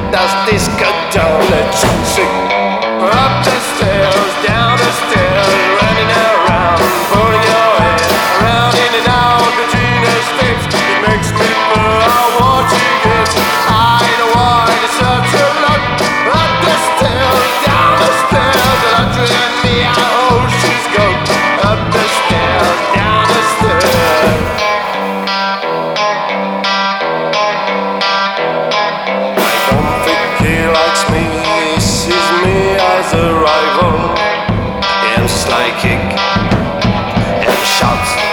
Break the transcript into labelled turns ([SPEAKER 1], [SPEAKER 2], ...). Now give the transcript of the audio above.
[SPEAKER 1] Das Disco down sick. Up the stairs, down the stairs, running around, pulling your hair around in and out between the steps. It makes me feel I want you get. I don't want to such a lot. Up the stairs, down the stairs, and I dream me out. Oh, she's gone. Up the stairs, down the stairs. I don't think he likes me. He sees me as a rival. And sly kick and shouts.